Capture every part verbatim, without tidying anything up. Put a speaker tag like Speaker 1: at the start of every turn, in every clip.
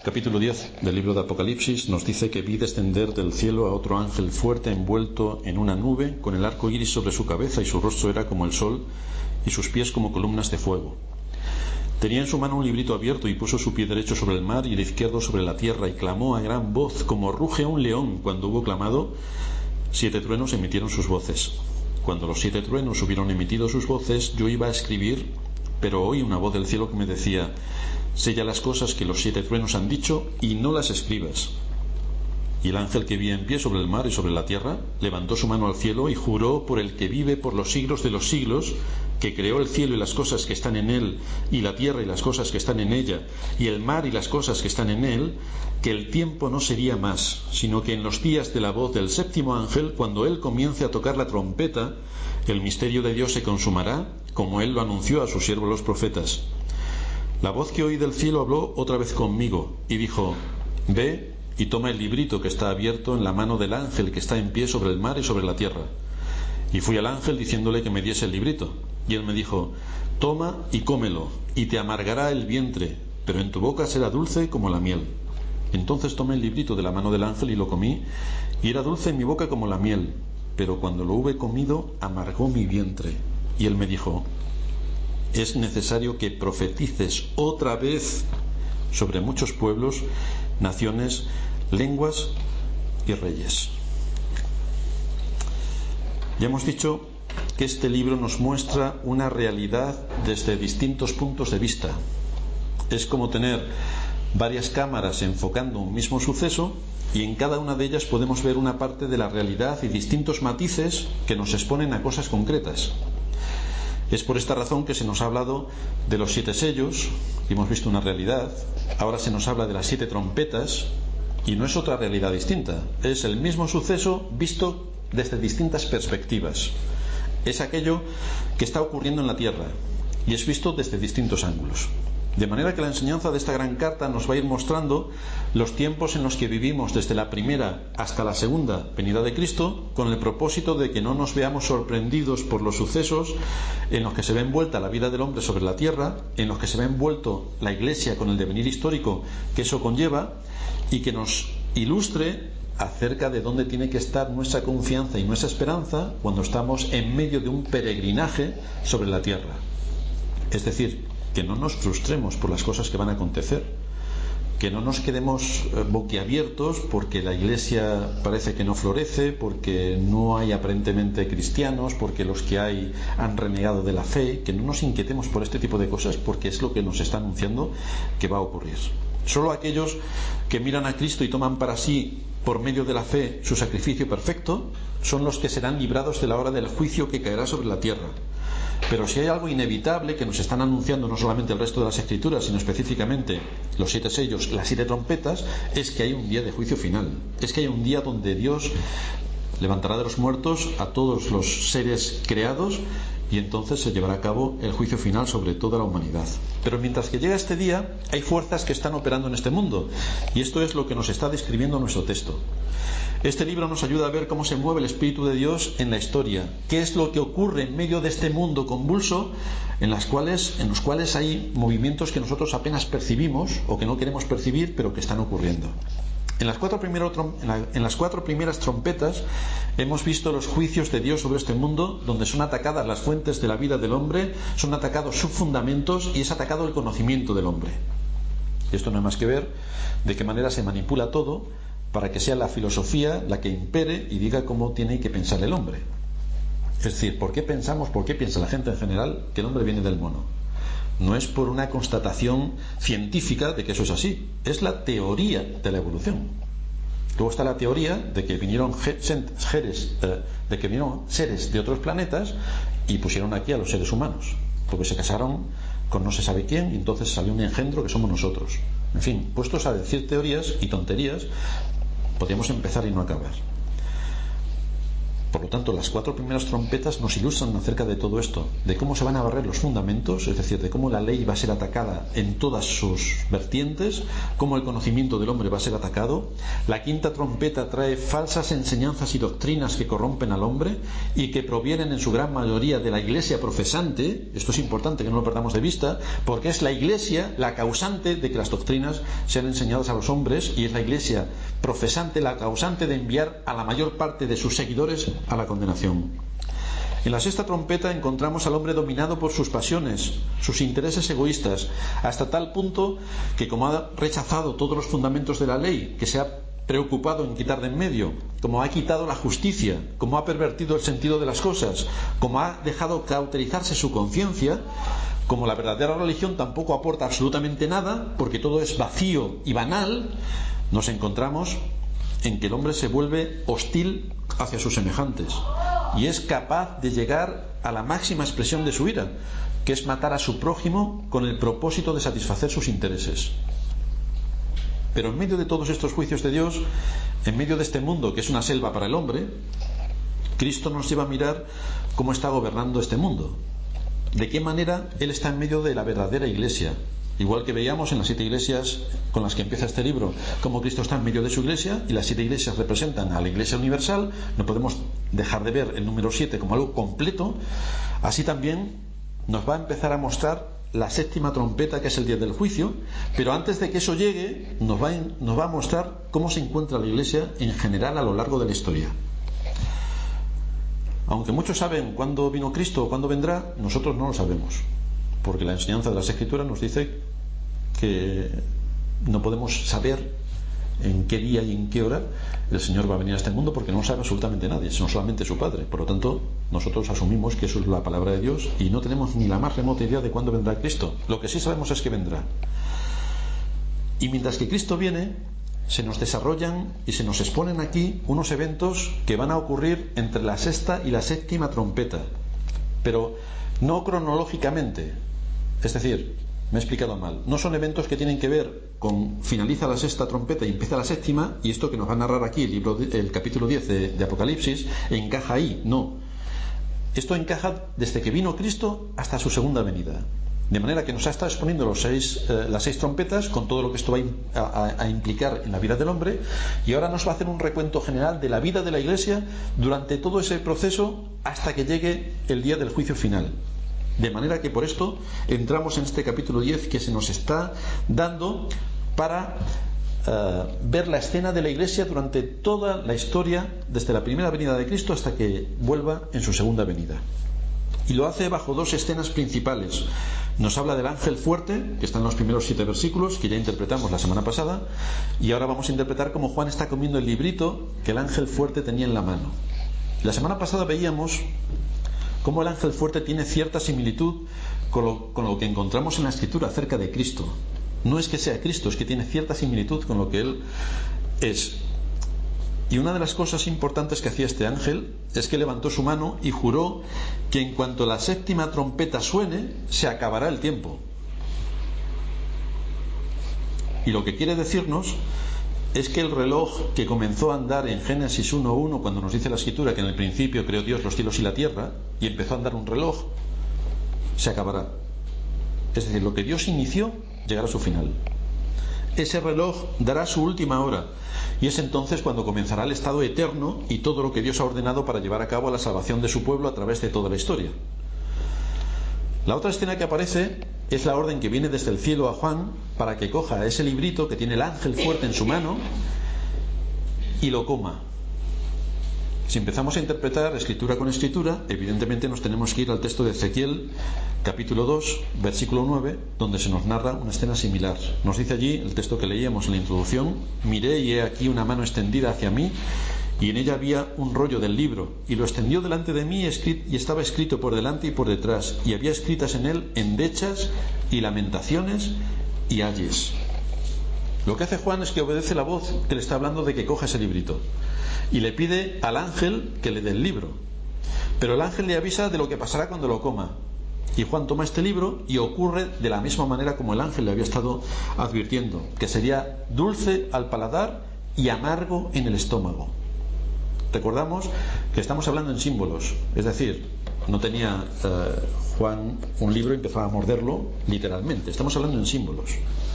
Speaker 1: Capítulo diez del libro de Apocalipsis nos dice que vi descender del cielo a otro ángel fuerte envuelto en una nube, con el arco iris sobre su cabeza, y su rostro era como el sol y sus pies como columnas de fuego. Tenía en su mano un librito abierto, y puso su pie derecho sobre el mar y el izquierdo sobre la tierra, y clamó a gran voz, como ruge un león. Cuando hubo clamado, siete truenos emitieron sus voces. Cuando los siete truenos hubieron emitido sus voces, yo iba a escribir, pero oí una voz del cielo que me decía: sella las cosas que los siete truenos han dicho y no las escribas. Y el ángel que vi en pie sobre el mar y sobre la tierra levantó su mano al cielo y juró por el que vive por los siglos de los siglos, que creó el cielo y las cosas que están en él, y la tierra y las cosas que están en ella, y el mar y las cosas que están en él, que el tiempo no sería más, sino que en los días de la voz del séptimo ángel, cuando él comience a tocar la trompeta, el misterio de Dios se consumará, como él lo anunció a sus siervos los profetas. La voz que oí del cielo habló otra vez conmigo y dijo: ve y toma el librito que está abierto en la mano del ángel que está en pie sobre el mar y sobre la tierra. Y fui al ángel diciéndole que me diese el librito, y él me dijo: toma y cómelo, y te amargará el vientre, pero en tu boca será dulce como la miel. Entonces tomé el librito de la mano del ángel y lo comí, y era dulce en mi boca como la miel, pero cuando lo hube comido amargó mi vientre. Y él me dijo: es necesario que profetices otra vez sobre muchos pueblos, naciones, lenguas y reyes. Ya hemos dicho que este libro nos muestra una realidad desde distintos puntos de vista. Es como tener varias cámaras enfocando un mismo suceso, y en cada una de ellas podemos ver una parte de la realidad y distintos matices que nos exponen a cosas concretas. Es por esta razón que se nos ha hablado de los siete sellos, y hemos visto una realidad. Ahora se nos habla de las siete trompetas, y no es otra realidad distinta. Es el mismo suceso visto desde distintas perspectivas. Es aquello que está ocurriendo en la tierra, y es visto desde distintos ángulos. De manera que la enseñanza de esta gran carta nos va a ir mostrando los tiempos en los que vivimos desde la primera hasta la segunda venida de Cristo, con el propósito de que no nos veamos sorprendidos por los sucesos en los que se ve envuelta la vida del hombre sobre la tierra, en los que se ve envuelto la Iglesia con el devenir histórico que eso conlleva, y que nos ilustre acerca de dónde tiene que estar nuestra confianza y nuestra esperanza cuando estamos en medio de un peregrinaje sobre la tierra. Es decir, que no nos frustremos por las cosas que van a acontecer, que no nos quedemos boquiabiertos porque la Iglesia parece que no florece, porque no hay aparentemente cristianos, porque los que hay han renegado de la fe. Que no nos inquietemos por este tipo de cosas, porque es lo que nos está anunciando que va a ocurrir. Solo aquellos que miran a Cristo y toman para sí, por medio de la fe, su sacrificio perfecto, son los que serán librados de la hora del juicio que caerá sobre la tierra. Pero si hay algo inevitable que nos están anunciando no solamente el resto de las Escrituras, sino específicamente los siete sellos, las siete trompetas, es que hay un día de juicio final. Es que hay un día donde Dios levantará de los muertos a todos los seres creados, y entonces se llevará a cabo el juicio final sobre toda la humanidad. Pero mientras que llega este día, hay fuerzas que están operando en este mundo, y esto es lo que nos está describiendo nuestro texto. Este libro nos ayuda a ver cómo se mueve el Espíritu de Dios en la historia, qué es lo que ocurre en medio de este mundo convulso, en, las cuales, en los cuales hay movimientos que nosotros apenas percibimos o que no queremos percibir, pero que están ocurriendo. En las cuatro, primero, en, la, en las cuatro primeras trompetas hemos visto los juicios de Dios sobre este mundo, donde son atacadas las fuentes de la vida del hombre, son atacados sus fundamentos y es atacado el conocimiento del hombre. Esto no hay más que ver de qué manera se manipula todo para que sea la filosofía la que impere y diga cómo tiene que pensar el hombre. Es decir, ¿por qué pensamos, por qué piensa la gente en general que el hombre viene del mono? No es por una constatación científica de que eso es así, es la teoría de la evolución. Luego está la teoría de que vinieron seres, de que vinieron seres de otros planetas y pusieron aquí a los seres humanos, porque se casaron con no se sabe quién y entonces salió un engendro que somos nosotros. En fin, puestos a decir teorías y tonterías, podríamos empezar y no acabar. Por lo tanto, las cuatro primeras trompetas nos ilustran acerca de todo esto, de cómo se van a barrer los fundamentos, es decir, de cómo la ley va a ser atacada en todas sus vertientes, cómo el conocimiento del hombre va a ser atacado. La quinta trompeta trae falsas enseñanzas y doctrinas que corrompen al hombre y que provienen en su gran mayoría de la iglesia profesante. Esto es importante que no lo perdamos de vista, porque es la iglesia la causante de que las doctrinas sean enseñadas a los hombres, y es la iglesia profesante la causante de enviar a la mayor parte de sus seguidores a la condenación. En la sexta trompeta encontramos al hombre dominado por sus pasiones, sus intereses egoístas, hasta tal punto que, como ha rechazado todos los fundamentos de la ley, que se ha preocupado en quitar de en medio, como ha quitado la justicia, como ha pervertido el sentido de las cosas, como ha dejado cauterizarse su conciencia, como la verdadera religión tampoco aporta absolutamente nada, porque todo es vacío y banal, nos encontramos en que el hombre se vuelve hostil hacia sus semejantes y es capaz de llegar a la máxima expresión de su ira, que es matar a su prójimo con el propósito de satisfacer sus intereses. Pero en medio de todos estos juicios de Dios, en medio de este mundo que es una selva para el hombre, Cristo nos lleva a mirar cómo está gobernando este mundo, de qué manera Él está en medio de la verdadera iglesia. Igual que veíamos en las siete iglesias con las que empieza este libro, cómo Cristo está en medio de su iglesia, y las siete iglesias representan a la iglesia universal, no podemos dejar de ver el número siete como algo completo. Así también nos va a empezar a mostrar la séptima trompeta, que es el día del juicio, pero antes de que eso llegue, nos va, nos va a mostrar cómo se encuentra la iglesia en general a lo largo de la historia. Aunque muchos saben cuándo vino Cristo o cuándo vendrá, nosotros no lo sabemos, porque la enseñanza de las Escrituras nos dice que no podemos saber en qué día y en qué hora el Señor va a venir a este mundo, porque no lo sabe absolutamente nadie, sino solamente su Padre. Por lo tanto, nosotros asumimos que eso es la palabra de Dios y no tenemos ni la más remota idea de cuándo vendrá Cristo. Lo que sí sabemos es que vendrá. Y mientras que Cristo viene, se nos desarrollan y se nos exponen aquí unos eventos que van a ocurrir entre la sexta y la séptima trompeta, pero no cronológicamente. Es decir, me he explicado mal, no son eventos que tienen que ver con finaliza la sexta trompeta y empieza la séptima, y esto que nos va a narrar aquí el, libro de, el capítulo diez de, de Apocalipsis encaja ahí. No, esto encaja desde que vino Cristo hasta su segunda venida, de manera que nos ha estado exponiendo los seis, eh, las seis trompetas con todo lo que esto va a, a, a implicar en la vida del hombre, y ahora nos va a hacer un recuento general de la vida de la Iglesia durante todo ese proceso hasta que llegue el día del juicio final. De manera que por esto entramos en este capítulo diez, que se nos está dando para uh, ver la escena de la Iglesia durante toda la historia, desde la primera venida de Cristo hasta que vuelva en su segunda venida. Y lo hace bajo dos escenas principales. Nos habla del ángel fuerte, que está en los primeros siete versículos, que ya interpretamos la semana pasada, y ahora vamos a interpretar cómo Juan está comiendo el librito que el ángel fuerte tenía en la mano. La semana pasada veíamos cómo el ángel fuerte tiene cierta similitud con lo, con lo que encontramos en la Escritura acerca de Cristo. No es que sea Cristo, es que tiene cierta similitud con lo que Él es. Y una de las cosas importantes que hacía este ángel es que levantó su mano y juró que en cuanto la séptima trompeta suene, se acabará el tiempo. Y lo que quiere decirnos es que el reloj que comenzó a andar en Génesis uno uno, cuando nos dice la Escritura que en el principio creó Dios los cielos y la tierra, y empezó a andar un reloj, se acabará. Es decir, lo que Dios inició llegará a su final. Ese reloj dará su última hora, y es entonces cuando comenzará el estado eterno y todo lo que Dios ha ordenado para llevar a cabo la salvación de su pueblo a través de toda la historia. La otra escena que aparece es la orden que viene desde el cielo a Juan para que coja ese librito que tiene el ángel fuerte en su mano y lo coma. Si empezamos a interpretar escritura con escritura, evidentemente nos tenemos que ir al texto de Ezequiel, capítulo dos, versículo nueve, donde se nos narra una escena similar. Nos dice allí, el texto que leíamos en la introducción: miré y he aquí una mano extendida hacia mí, y en ella había un rollo del libro, y lo extendió delante de mí, y estaba escrito por delante y por detrás, y había escritas en él endechas y lamentaciones y ayes. Lo que hace Juan es que obedece la voz que le está hablando de que coja ese librito, y le pide al ángel que le dé el libro, pero el ángel le avisa de lo que pasará cuando lo coma, y Juan toma este libro y ocurre de la misma manera como el ángel le había estado advirtiendo, que sería dulce al paladar y amargo en el estómago. Recordamos que estamos hablando en símbolos. Es decir, no tenía eh, Juan un libro y empezaba a morderlo literalmente. Estamos hablando en símbolos.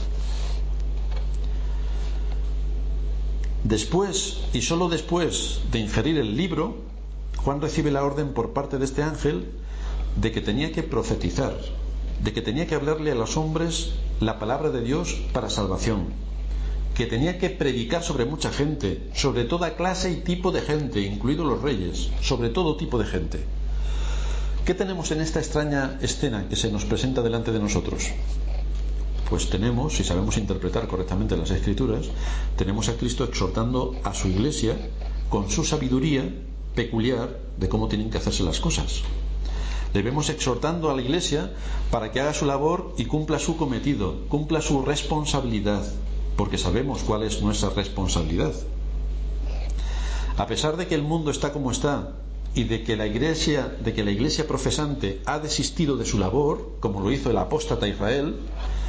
Speaker 1: Después, y solo después de ingerir el libro, Juan recibe la orden por parte de este ángel de que tenía que profetizar, de que tenía que hablarle a los hombres la palabra de Dios para salvación, que tenía que predicar sobre mucha gente, sobre toda clase y tipo de gente, incluidos los reyes, sobre todo tipo de gente. ¿Qué tenemos en esta extraña escena que se nos presenta delante de nosotros? Pues tenemos, si sabemos interpretar correctamente las Escrituras, tenemos a Cristo exhortando a su iglesia con su sabiduría peculiar de cómo tienen que hacerse las cosas. Le vemos exhortando a la iglesia para que haga su labor y cumpla su cometido, cumpla su responsabilidad, porque sabemos cuál es nuestra responsabilidad. A pesar de que el mundo está como está y de que la iglesia, de que la iglesia profesante ha desistido de su labor, como lo hizo el apóstata Israel,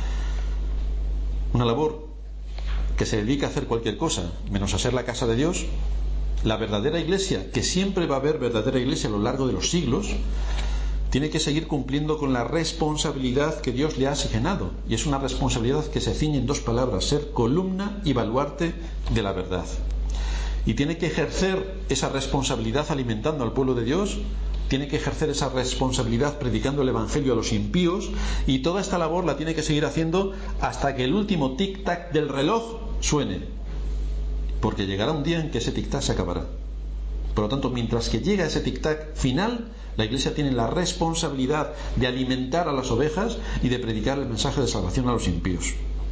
Speaker 1: una labor que se dedica a hacer cualquier cosa menos a ser la casa de Dios, la verdadera iglesia, que siempre va a haber verdadera iglesia a lo largo de los siglos, tiene que seguir cumpliendo con la responsabilidad que Dios le ha asignado, y es una responsabilidad que se ciñe en dos palabras: ser columna y baluarte de la verdad. Y tiene que ejercer esa responsabilidad alimentando al pueblo de Dios, tiene que ejercer esa responsabilidad predicando el evangelio a los impíos, y toda esta labor la tiene que seguir haciendo hasta que el último tic-tac del reloj suene, porque llegará un día en que ese tic-tac se acabará. Por lo tanto, mientras que llega ese tic-tac final, la iglesia tiene la responsabilidad de alimentar a las ovejas y de predicar el mensaje de salvación a los impíos.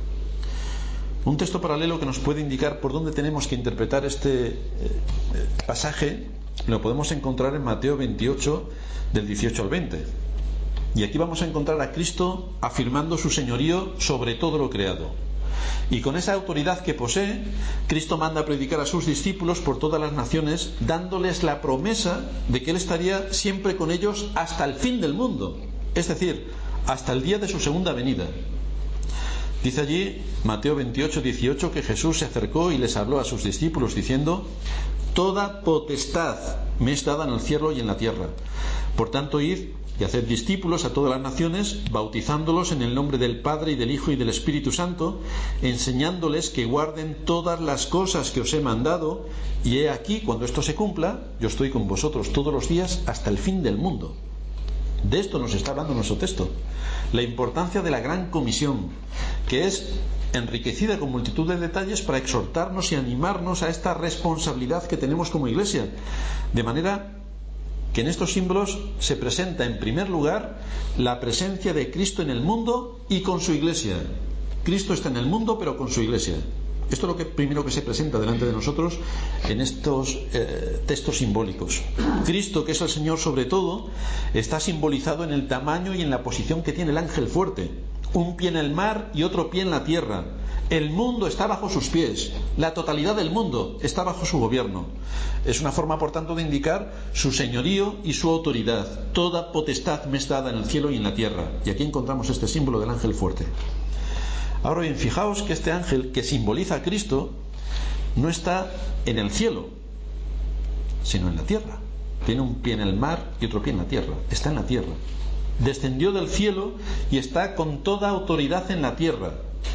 Speaker 1: Un texto paralelo que nos puede indicar por dónde tenemos que interpretar este eh, pasaje lo podemos encontrar en Mateo veintiocho, del dieciocho al veinte. Y aquí vamos a encontrar a Cristo afirmando su señorío sobre todo lo creado. Y con esa autoridad que posee, Cristo manda a predicar a sus discípulos por todas las naciones, dándoles la promesa de que Él estaría siempre con ellos hasta el fin del mundo, es decir, hasta el día de su segunda venida. Dice allí Mateo veintiocho, dieciocho que Jesús se acercó y les habló a sus discípulos diciendo: toda potestad me es dada en el cielo y en la tierra. Por tanto, id y haced discípulos a todas las naciones, bautizándolos en el nombre del Padre y del Hijo y del Espíritu Santo, enseñándoles que guarden todas las cosas que os he mandado, y he aquí, cuando esto se cumpla, yo estoy con vosotros todos los días hasta el fin del mundo. De esto nos está hablando nuestro texto. La importancia de la gran comisión, que es enriquecida con multitud de detalles para exhortarnos y animarnos a esta responsabilidad que tenemos como iglesia. De manera que en estos símbolos se presenta en primer lugar la presencia de Cristo en el mundo y con su iglesia. Cristo está en el mundo pero con su iglesia. Esto es lo que primero que se presenta delante de nosotros en estos eh, textos simbólicos. Cristo, que es el Señor sobre todo, está simbolizado en el tamaño y en la posición que tiene el ángel fuerte. Un pie en el mar y otro pie en la tierra. El mundo está bajo sus pies. La totalidad del mundo está bajo su gobierno. Es una forma, por tanto, de indicar su señorío y su autoridad. Toda potestad me es dada en el cielo y en la tierra. Y aquí encontramos este símbolo del ángel fuerte. Ahora bien, fijaos que este ángel que simboliza a Cristo no está en el cielo, sino en la tierra. Tiene un pie en el mar y otro pie en la tierra. Está en la tierra. Descendió del cielo y está con toda autoridad en la tierra.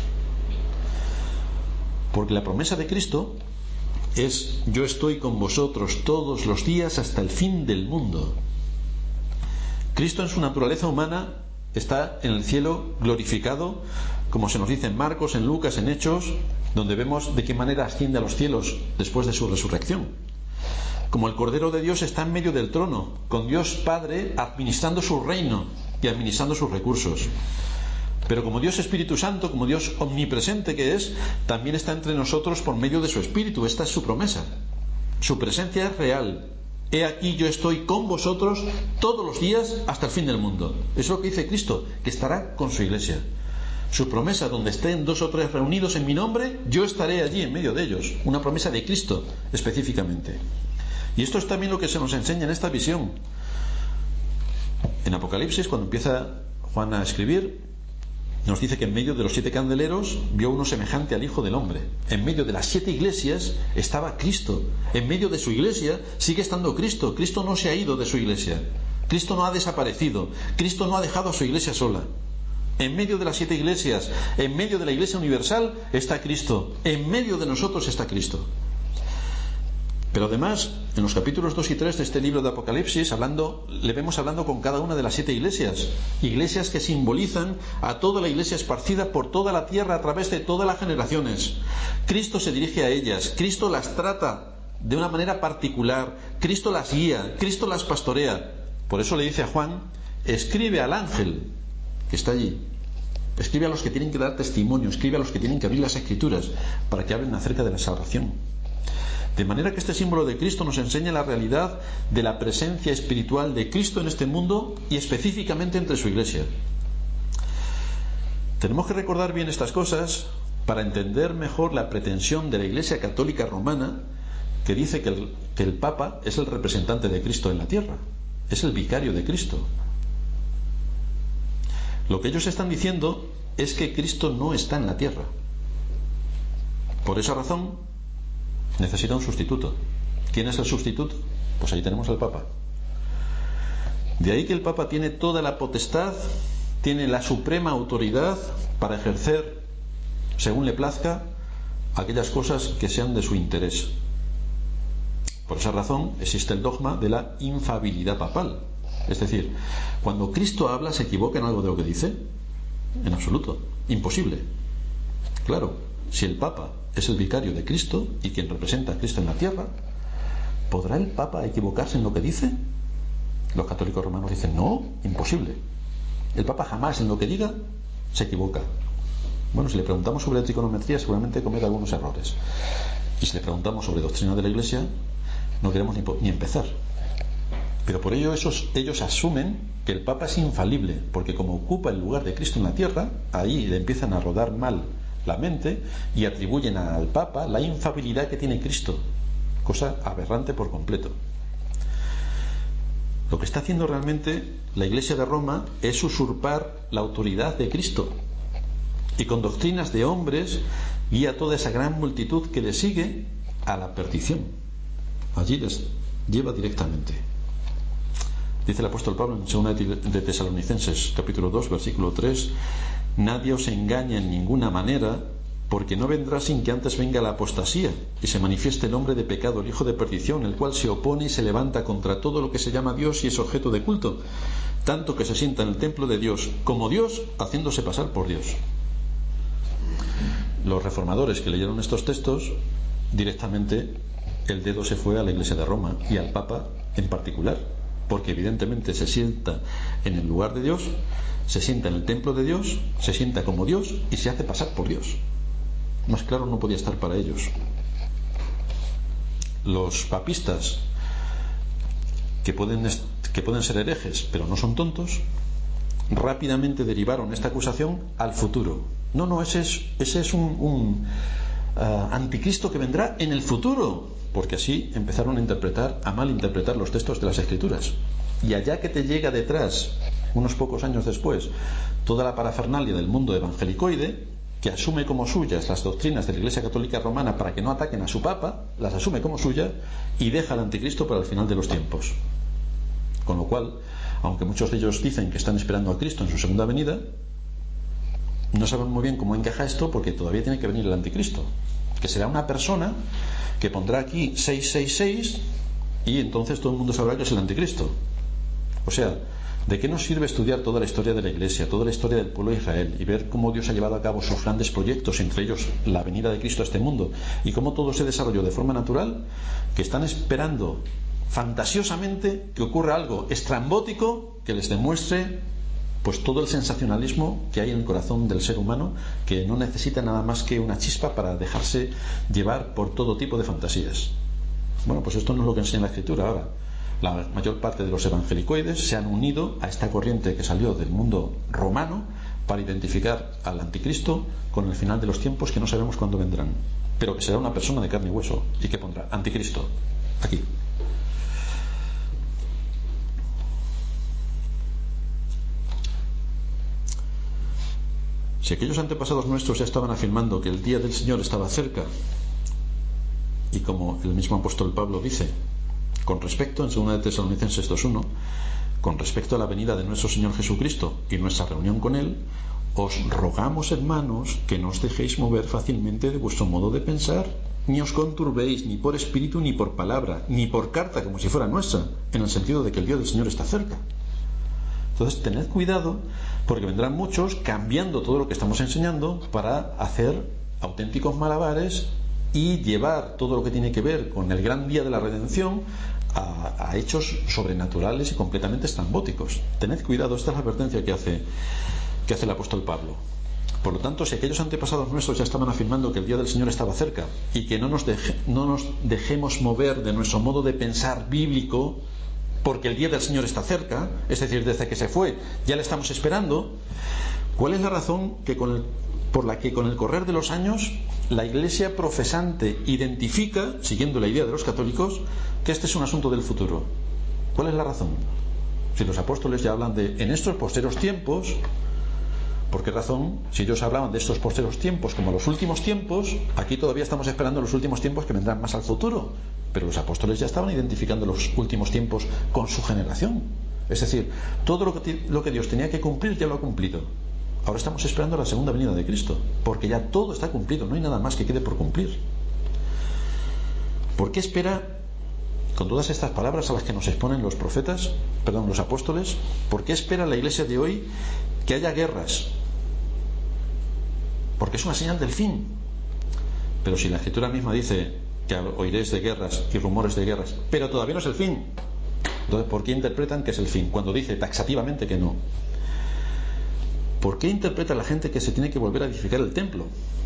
Speaker 1: Porque la promesa de Cristo es: yo estoy con vosotros todos los días hasta el fin del mundo. Cristo en su naturaleza humana está en el cielo glorificado, como se nos dice en Marcos, en Lucas, en Hechos, donde vemos de qué manera asciende a los cielos después de su resurrección. Como el Cordero de Dios está en medio del trono, con Dios Padre administrando su reino y administrando sus recursos. Pero como Dios Espíritu Santo, como Dios omnipresente que es, también está entre nosotros por medio de su Espíritu. Esta es su promesa. Su presencia es real. He aquí, yo estoy con vosotros todos los días hasta el fin del mundo. Eso es lo que dice Cristo, que estará con su iglesia. Su promesa: donde estén dos o tres reunidos en mi nombre, yo estaré allí en medio de ellos. Una promesa de Cristo específicamente. Y esto es también lo que se nos enseña en esta visión. En Apocalipsis, cuando empieza Juan a escribir, nos dice que en medio de los siete candeleros vio uno semejante al Hijo del Hombre. En medio de las siete iglesias estaba Cristo. En medio de su iglesia sigue estando Cristo. Cristo no se ha ido de su iglesia. Cristo no ha desaparecido. Cristo no ha dejado a su iglesia sola. En medio de las siete iglesias, en medio de la iglesia universal está Cristo. En medio de nosotros está Cristo. Pero además, en los capítulos dos y tres de este libro de Apocalipsis, hablando, le vemos hablando con cada una de las siete iglesias. Iglesias que simbolizan a toda la iglesia esparcida por toda la tierra a través de todas las generaciones. Cristo se dirige a ellas, Cristo las trata de una manera particular, Cristo las guía, Cristo las pastorea. Por eso le dice a Juan, escribe al ángel que está allí. Escribe a los que tienen que dar testimonio, escribe a los que tienen que abrir las escrituras para que hablen acerca de la salvación. De manera que este símbolo de Cristo nos enseña la realidad de la presencia espiritual de Cristo en este mundo y específicamente entre su iglesia. Tenemos que recordar bien estas cosas para entender mejor la pretensión de la Iglesia Católica Romana, que dice que el, que el Papa es el representante de Cristo en la tierra, es el vicario de Cristo. Lo que ellos están diciendo es que Cristo no está en la tierra. Por esa razón necesita un sustituto. ¿Quién es el sustituto? Pues ahí tenemos al Papa. De ahí que el Papa tiene toda la potestad, tiene la suprema autoridad para ejercer, según le plazca, aquellas cosas que sean de su interés. Por esa razón existe el dogma de la infalibilidad papal. Es decir, cuando Cristo habla, ¿se equivoca en algo de lo que dice? En absoluto. Imposible. Claro, si el Papa es el vicario de Cristo y quien representa a Cristo en la tierra, ¿podrá el Papa equivocarse en lo que dice? Los católicos romanos dicen, no, imposible. El Papa jamás en lo que diga se equivoca. Bueno, si le preguntamos sobre trigonometría, seguramente comete algunos errores. Y si le preguntamos sobre doctrina de la Iglesia, no queremos ni, ni empezar. Pero por ello esos, ellos asumen que el Papa es infalible, porque como ocupa el lugar de Cristo en la tierra, ahí le empiezan a rodar mal la mente y atribuyen al Papa la infalibilidad que tiene Cristo, cosa aberrante por completo. Lo que está haciendo realmente la Iglesia de Roma es usurpar la autoridad de Cristo y con doctrinas de hombres guía a toda esa gran multitud que le sigue a la perdición. Allí les lleva directamente. Dice el apóstol Pablo en segunda de Tesalonicenses capítulo dos versículo tres: nadie os engaña en ninguna manera, porque no vendrá sin que antes venga la apostasía y se manifieste el hombre de pecado, el hijo de perdición, el cual se opone y se levanta contra todo lo que se llama Dios y es objeto de culto, tanto que se sienta en el templo de Dios como Dios, haciéndose pasar por Dios. Los reformadores que leyeron estos textos, directamente el dedo se fue a la Iglesia de Roma y al Papa en particular, porque evidentemente se sienta en el lugar de Dios, se sienta en el templo de Dios, se sienta como Dios y se hace pasar por Dios. Más claro no podía estar para ellos. Los papistas, que pueden, que pueden ser herejes pero no son tontos, rápidamente derivaron esta acusación al futuro. No, no, ese es, ese es un, un uh, anticristo que vendrá en el futuro, porque así empezaron a interpretar, a malinterpretar los textos de las Escrituras. Y allá que te llega detrás, unos pocos años después, toda la parafernalia del mundo evangelicoide, que asume como suyas las doctrinas de la Iglesia Católica Romana para que no ataquen a su Papa, las asume como suyas y deja al anticristo para el final de los tiempos. Con lo cual, aunque muchos de ellos dicen que están esperando a Cristo en su segunda venida, no saben muy bien cómo encaja esto, porque todavía tiene que venir el anticristo, que será una persona que pondrá aquí seiscientos sesenta y seis y entonces todo el mundo sabrá que es el anticristo. O sea, ¿de qué nos sirve estudiar toda la historia de la Iglesia, toda la historia del pueblo de Israel y ver cómo Dios ha llevado a cabo sus grandes proyectos, entre ellos la venida de Cristo a este mundo, y cómo todo se desarrolló de forma natural, que están esperando fantasiosamente que ocurra algo estrambótico que les demuestre pues todo el sensacionalismo que hay en el corazón del ser humano, que no necesita nada más que una chispa para dejarse llevar por todo tipo de fantasías? Bueno, pues esto no es lo que enseña la Escritura. Ahora, la mayor parte de los evangelicoides se han unido a esta corriente que salió del mundo romano para identificar al anticristo con el final de los tiempos, que no sabemos cuándo vendrán, pero que será una persona de carne y hueso y que pondrá anticristo aquí. Si aquellos antepasados nuestros ya estaban afirmando que el día del Señor estaba cerca, y como el mismo apóstol Pablo dice, con respecto, en segunda de Tesalonicenses dos uno, con respecto a la venida de nuestro Señor Jesucristo y nuestra reunión con Él, os rogamos, hermanos, que no os dejéis mover fácilmente de vuestro modo de pensar, ni os conturbéis ni por espíritu ni por palabra, ni por carta como si fuera nuestra, en el sentido de que el día del Señor está cerca. Entonces tened cuidado, porque vendrán muchos cambiando todo lo que estamos enseñando para hacer auténticos malabares y llevar todo lo que tiene que ver con el gran día de la redención a, a hechos sobrenaturales y completamente estrambóticos. Tened cuidado, esta es la advertencia que hace, que hace el apóstol Pablo. Por lo tanto, si aquellos antepasados nuestros ya estaban afirmando que el día del Señor estaba cerca y que no nos, deje, no nos dejemos mover de nuestro modo de pensar bíblico, porque el día del Señor está cerca, es decir, desde que se fue ya le estamos esperando, ¿cuál es la razón que con el, por la que con el correr de los años la Iglesia profesante identifica, siguiendo la idea de los católicos, que este es un asunto del futuro? ¿Cuál es la razón? Si los apóstoles ya hablan de en estos posteros tiempos, ¿por qué razón, si ellos hablaban de estos posteros tiempos como los últimos tiempos, aquí todavía estamos esperando los últimos tiempos que vendrán más al futuro? Pero los apóstoles ya estaban identificando los últimos tiempos con su generación. Es decir, todo lo que, lo que Dios tenía que cumplir ya lo ha cumplido. Ahora estamos esperando la segunda venida de Cristo, porque ya todo está cumplido, no hay nada más que quede por cumplir. ¿Por qué espera, con todas estas palabras a las que nos exponen los profetas, perdón, los apóstoles, por qué espera la Iglesia de hoy que haya guerras? Porque es una señal del fin. Pero si la Escritura misma dice que oiréis de guerras y rumores de guerras, pero todavía no es el fin, entonces ¿por qué interpretan que es el fin cuando dice taxativamente que no? ¿Por qué interpreta la gente que se tiene que volver a edificar el templo?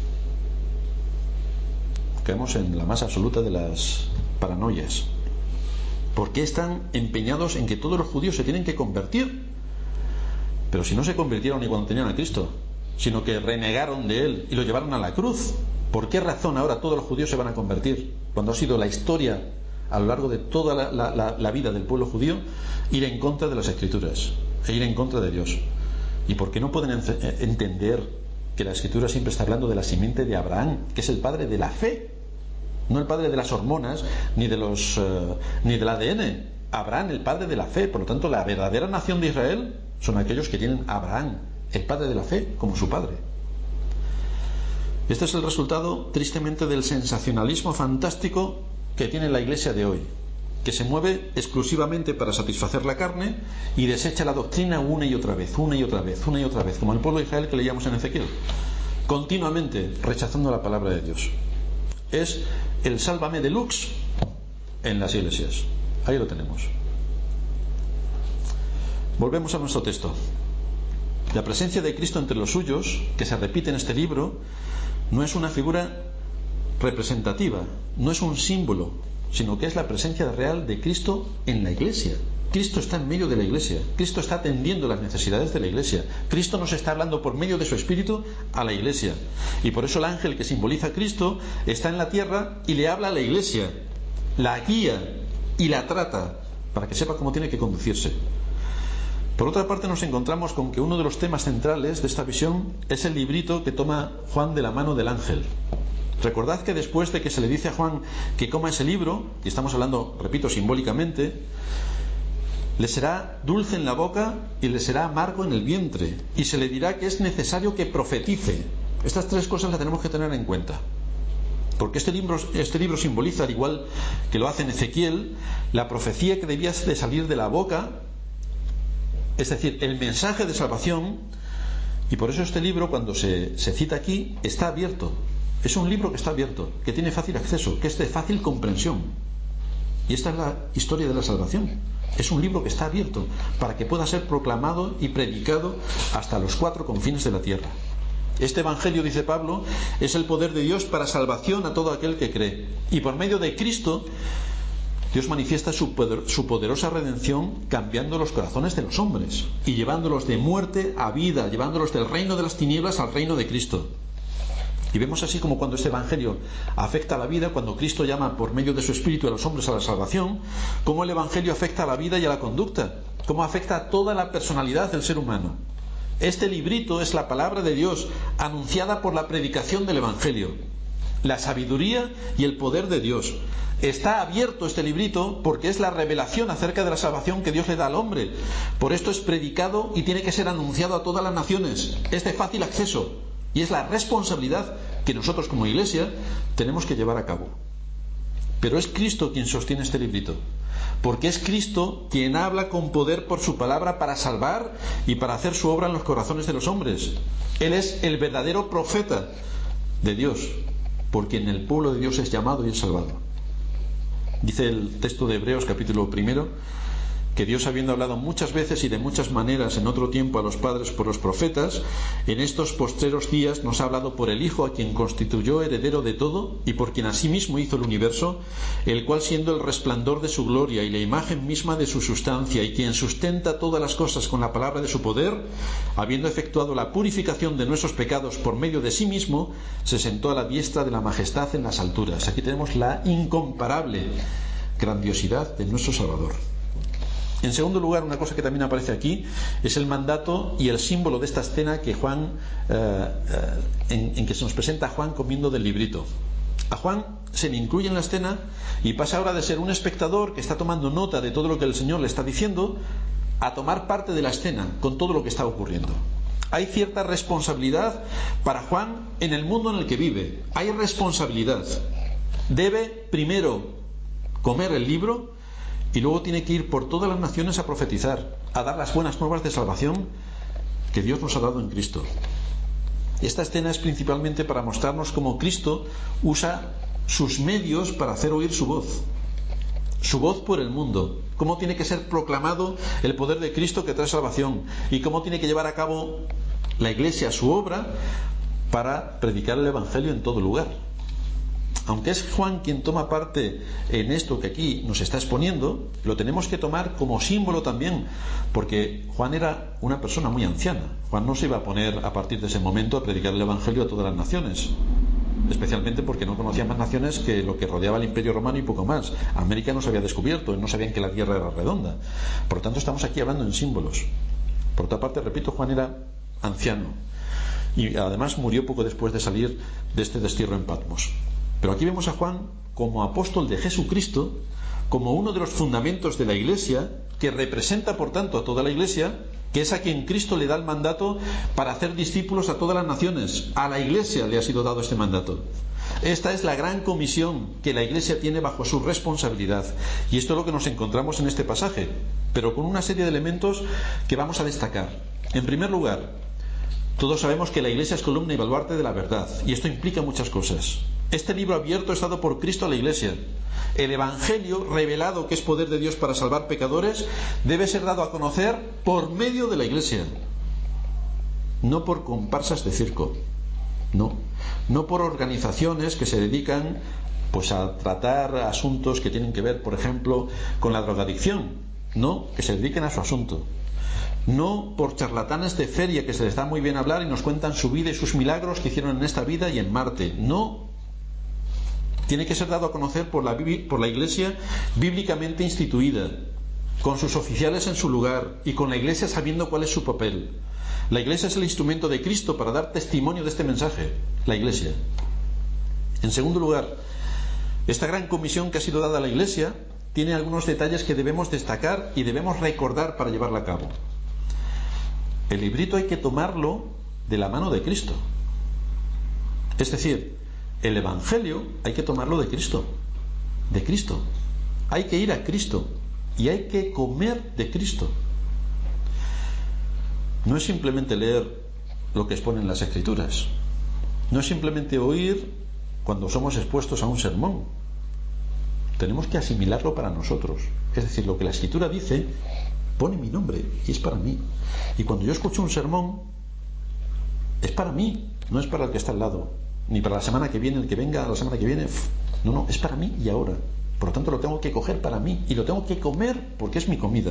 Speaker 1: Caemos en la más absoluta de las paranoias. ¿Por qué están empeñados en que todos los judíos se tienen que convertir? Pero si no se convirtieron ni cuando tenían a Cristo, sino que renegaron de Él y lo llevaron a la cruz, ¿por qué razón ahora todos los judíos se van a convertir? Cuando ha sido la historia a lo largo de toda la, la, la, la vida del pueblo judío ir en contra de las Escrituras e ir en contra de Dios. ¿Y por qué no pueden entender que la Escritura siempre está hablando de la simiente de Abraham, que es el padre de la fe, no el padre de las hormonas ni de los uh, ni del A D N? Abraham, el padre de la fe. Por lo tanto, la verdadera nación de Israel son aquellos que tienen a Abraham, el padre de la fe, como su padre. Este es el resultado, tristemente, del sensacionalismo fantástico que tiene la Iglesia de hoy, que se mueve exclusivamente para satisfacer la carne y desecha la doctrina una y otra vez, una y otra vez, una y otra vez, como el pueblo de Israel que leíamos en Ezequiel, continuamente rechazando la palabra de Dios. Es el sálvame deluxe en las iglesias. Ahí lo tenemos. Volvemos a nuestro texto. La presencia de Cristo entre los suyos, que se repite en este libro, no es una figura representativa, no es un símbolo, sino que es la presencia real de Cristo en la iglesia. Cristo está en medio de la iglesia, Cristo está atendiendo las necesidades de la iglesia, Cristo nos está hablando por medio de su Espíritu a la iglesia, y por eso el ángel que simboliza a Cristo está en la tierra y le habla a la iglesia, la guía y la trata para que sepa cómo tiene que conducirse. Por otra parte, nos encontramos con que uno de los temas centrales de esta visión es el librito que toma Juan de la mano del ángel. Recordad que después de que se le dice a Juan que coma ese libro, y estamos hablando, repito, simbólicamente, le será dulce en la boca y le será amargo en el vientre, y se le dirá que es necesario que profetice. Estas tres cosas las tenemos que tener en cuenta, porque este libro, este libro simboliza, al igual que lo hace en Ezequiel, la profecía que debía de salir de la boca, es decir, el mensaje de salvación. Y por eso este libro, cuando se, se cita aquí, está abierto. Es un libro que está abierto, que tiene fácil acceso, que es de fácil comprensión. Y esta es la historia de la salvación. Es un libro que está abierto para que pueda ser proclamado y predicado hasta los cuatro confines de la tierra. Este evangelio, dice Pablo, es el poder de Dios para salvación a todo aquel que cree. Y por medio de Cristo, Dios manifiesta su, poder, su poderosa redención, cambiando los corazones de los hombres y llevándolos de muerte a vida, llevándolos del reino de las tinieblas al reino de Cristo. Y vemos así como cuando este evangelio afecta a la vida, cuando Cristo llama por medio de su Espíritu a los hombres a la salvación, cómo el evangelio afecta a la vida y a la conducta, cómo afecta a toda la personalidad del ser humano. Este librito es la palabra de Dios anunciada por la predicación del Evangelio, la sabiduría y el poder de Dios. Está abierto este librito porque es la revelación acerca de la salvación que Dios le da al hombre. Por esto es predicado y tiene que ser anunciado a todas las naciones. Es de fácil acceso y es la responsabilidad que nosotros como Iglesia tenemos que llevar a cabo. Pero es Cristo quien sostiene este librito, porque es Cristo quien habla con poder por su palabra para salvar y para hacer su obra en los corazones de los hombres. Él es el verdadero profeta de Dios, por quien el pueblo de Dios es llamado y es salvado. Dice el texto de Hebreos capítulo primero que Dios, habiendo hablado muchas veces y de muchas maneras en otro tiempo a los padres por los profetas, en estos postreros días nos ha hablado por el Hijo, a quien constituyó heredero de todo y por quien asimismo hizo el universo, el cual, siendo el resplandor de su gloria y la imagen misma de su sustancia, y quien sustenta todas las cosas con la palabra de su poder, habiendo efectuado la purificación de nuestros pecados por medio de sí mismo, se sentó a la diestra de la majestad en las alturas. Aquí tenemos la incomparable grandiosidad de nuestro Salvador. En segundo lugar, una cosa que también aparece aquí es el mandato y el símbolo de esta escena que Juan, eh, eh, en, en que se nos presenta a Juan comiendo del librito. A Juan se le incluye en la escena y pasa ahora de ser un espectador que está tomando nota de todo lo que el Señor le está diciendo a tomar parte de la escena con todo lo que está ocurriendo. Hay cierta responsabilidad para Juan en el mundo en el que vive. Hay responsabilidad. Debe primero comer el libro y luego tiene que ir por todas las naciones a profetizar, a dar las buenas nuevas de salvación que Dios nos ha dado en Cristo. Esta escena es principalmente para mostrarnos cómo Cristo usa sus medios para hacer oír su voz. Su voz por el mundo. Cómo tiene que ser proclamado el poder de Cristo que trae salvación. Y cómo tiene que llevar a cabo la Iglesia su obra para predicar el Evangelio en todo lugar. Aunque es Juan quien toma parte en esto que aquí nos está exponiendo, lo tenemos que tomar como símbolo también, porque Juan era una persona muy anciana. Juan no se iba a poner a partir de ese momento a predicar el Evangelio a todas las naciones, especialmente porque no conocía más naciones que lo que rodeaba el Imperio Romano y poco más. América no se había descubierto, no sabían que la Tierra era redonda. Por lo tanto, estamos aquí hablando en símbolos. Por otra parte, repito, Juan era anciano y además murió poco después de salir de este destierro en Patmos. Pero aquí vemos a Juan como apóstol de Jesucristo, como uno de los fundamentos de la Iglesia, que representa por tanto a toda la Iglesia, que es a quien Cristo le da el mandato para hacer discípulos a todas las naciones. A la Iglesia le ha sido dado este mandato. Esta es la gran comisión que la Iglesia tiene bajo su responsabilidad. Y esto es lo que nos encontramos en este pasaje, pero con una serie de elementos que vamos a destacar. En primer lugar, todos sabemos que la Iglesia es columna y baluarte de la verdad, y esto implica muchas cosas. Este libro abierto es dado por Cristo a la Iglesia. El Evangelio, revelado que es poder de Dios para salvar pecadores, debe ser dado a conocer por medio de la Iglesia. No por comparsas de circo. No. No por organizaciones que se dedican pues a tratar asuntos que tienen que ver, por ejemplo, con la drogadicción. No, que se dediquen a su asunto. No por charlatanes de feria que se les da muy bien hablar y nos cuentan su vida y sus milagros que hicieron en esta vida y en Marte. No. Tiene que ser dado a conocer por la, por la Iglesia bíblicamente instituida, con sus oficiales en su lugar y con la Iglesia sabiendo cuál es su papel. La Iglesia es el instrumento de Cristo para dar testimonio de este mensaje. La Iglesia. En segundo lugar, esta gran comisión que ha sido dada a la Iglesia tiene algunos detalles que debemos destacar y debemos recordar para llevarla a cabo. El librito hay que tomarlo de la mano de Cristo. Es decir, el Evangelio hay que tomarlo de Cristo. De Cristo. Hay que ir a Cristo y hay que comer de Cristo. No es simplemente leer lo que exponen las Escrituras. No es simplemente oír cuando somos expuestos a un sermón. Tenemos que asimilarlo para nosotros. Es decir, lo que la Escritura dice pone mi nombre y es para mí. Y cuando yo escucho un sermón es para mí, no es para el que está al lado, ni para la semana que viene, el que venga la semana que viene. No, no, es para mí y ahora. Por lo tanto, lo tengo que coger para mí y lo tengo que comer porque es mi comida.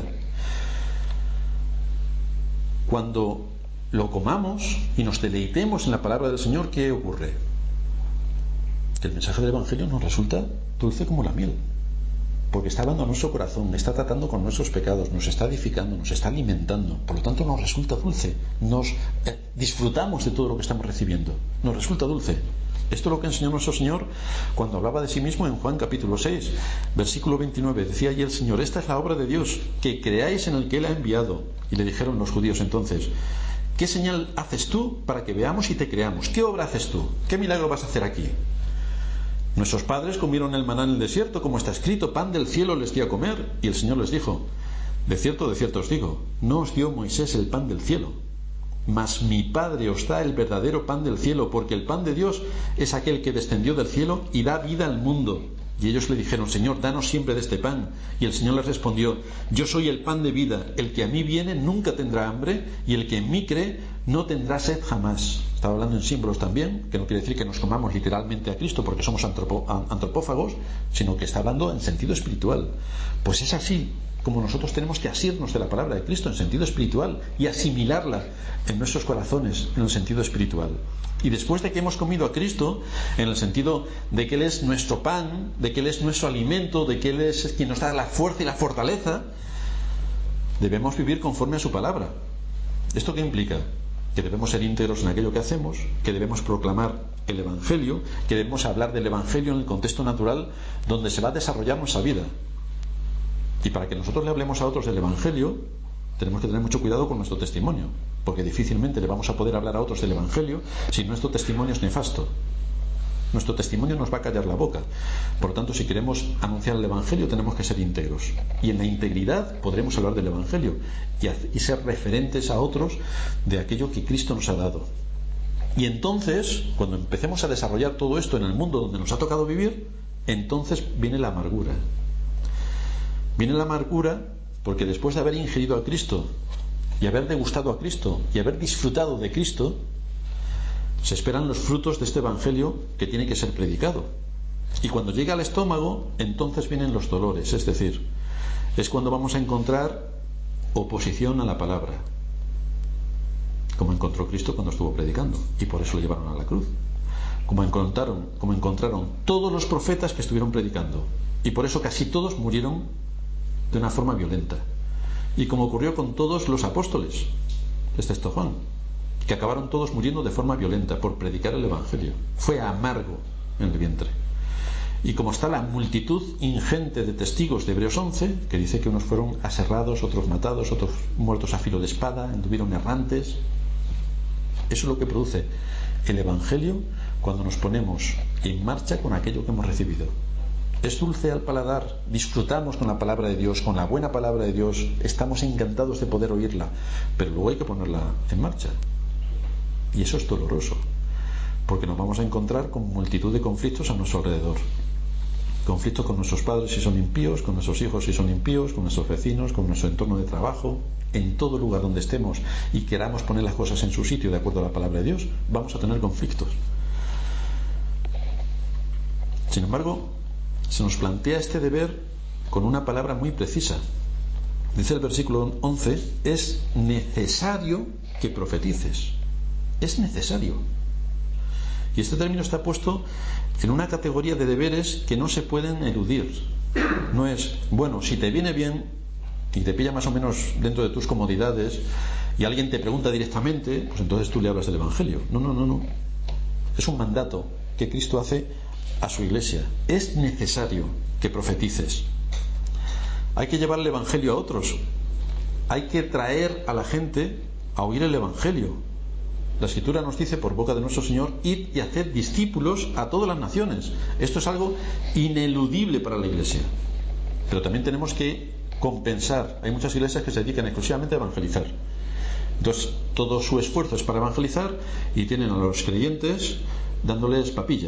Speaker 1: Cuando lo comamos y nos deleitemos en la palabra del Señor, ¿qué ocurre? Que el mensaje del Evangelio nos resulta dulce como la miel. porque está hablando a nuestro corazón, está tratando con nuestros pecados, nos está edificando, nos está alimentando. Por lo tanto nos resulta dulce, nos eh, disfrutamos de todo lo que estamos recibiendo, nos resulta dulce. Esto es lo que enseñó nuestro Señor cuando hablaba de sí mismo en Juan capítulo seis, versículo veintinueve. Decía allí el Señor: esta es la obra de Dios, que creáis en el que Él ha enviado. Y le dijeron los judíos entonces: ¿qué señal haces tú para que veamos y te creamos? ¿Qué obra haces tú? ¿Qué milagro vas a hacer aquí? Nuestros padres comieron el maná en el desierto, como está escrito: pan del cielo les dio a comer. Y el Señor les dijo: de cierto, de cierto os digo, no os dio Moisés el pan del cielo, mas mi Padre os da el verdadero pan del cielo, porque el pan de Dios es aquel que descendió del cielo y da vida al mundo. Y ellos le dijeron: Señor, danos siempre de este pan. Y el Señor les respondió: yo soy el pan de vida, el que a mí viene nunca tendrá hambre, y el que en mí cree no tendrá sed jamás. Estaba hablando en símbolos también, que no quiere decir que nos comamos literalmente a Cristo porque somos antropo, antropófagos, sino que está hablando en sentido espiritual. Pues es así como nosotros tenemos que asirnos de la palabra de Cristo en sentido espiritual y asimilarla en nuestros corazones en el sentido espiritual. Y después de que hemos comido a Cristo, en el sentido de que Él es nuestro pan, de que Él es nuestro alimento, de que Él es quien nos da la fuerza y la fortaleza, debemos vivir conforme a su palabra. ¿Esto qué implica? Que debemos ser íntegros en aquello que hacemos, que debemos proclamar el Evangelio, que debemos hablar del Evangelio en el contexto natural donde se va a desarrollar nuestra vida. Y para que nosotros le hablemos a otros del Evangelio, tenemos que tener mucho cuidado con nuestro testimonio, porque difícilmente le vamos a poder hablar a otros del Evangelio si nuestro testimonio es nefasto. Nuestro testimonio nos va a callar la boca. Por lo tanto, si queremos anunciar el Evangelio, tenemos que ser íntegros. Y en la integridad podremos hablar del Evangelio y ser referentes a otros de aquello que Cristo nos ha dado. Y entonces, cuando empecemos a desarrollar todo esto en el mundo donde nos ha tocado vivir, entonces viene la amargura. Viene la amargura porque después de haber ingerido a Cristo y haber degustado a Cristo y haber disfrutado de Cristo, se esperan los frutos de este Evangelio que tiene que ser predicado. Y cuando llega al estómago, entonces vienen los dolores. Es decir, es cuando vamos a encontrar oposición a la palabra, como encontró Cristo cuando estuvo predicando, y por eso lo llevaron a la cruz. Como encontraron, como encontraron todos los profetas que estuvieron predicando, y por eso casi todos murieron de una forma violenta. Y como ocurrió con todos los apóstoles, excepto Juan, que acabaron todos muriendo de forma violenta por predicar el Evangelio. Fue amargo en el vientre. Y como está la multitud ingente de testigos de Hebreos once, que dice que unos fueron aserrados, otros matados, otros muertos a filo de espada, anduvieron errantes. Eso es lo que produce el Evangelio cuando nos ponemos en marcha con aquello que hemos recibido. Es dulce al paladar, disfrutamos con la palabra de Dios, con la buena palabra de Dios, estamos encantados de poder oírla, pero luego hay que ponerla en marcha. Y eso es doloroso, porque nos vamos a encontrar con multitud de conflictos a nuestro alrededor. Conflictos con nuestros padres si son impíos, con nuestros hijos si son impíos, con nuestros vecinos, con nuestro entorno de trabajo. En todo lugar donde estemos y queramos poner las cosas en su sitio de acuerdo a la palabra de Dios, vamos a tener conflictos. Sin embargo, se nos plantea este deber con una palabra muy precisa. Dice el versículo once: es necesario que profetices. Es necesario. Y este término está puesto en una categoría de deberes que no se pueden eludir. No es, bueno, si te viene bien y te pilla más o menos dentro de tus comodidades y alguien te pregunta directamente, pues entonces tú le hablas del Evangelio. No, no, no, no. Es un mandato que Cristo hace a su iglesia. Es necesario que profetices. Hay que llevar el Evangelio a otros. Hay que traer a la gente a oír el Evangelio. La Escritura nos dice por boca de nuestro Señor: id y haced discípulos a todas las naciones. Esto es algo ineludible para la iglesia. Pero también tenemos que compensar. Hay muchas iglesias que se dedican exclusivamente a evangelizar. Entonces todo su esfuerzo es para evangelizar y tienen a los creyentes dándoles papilla,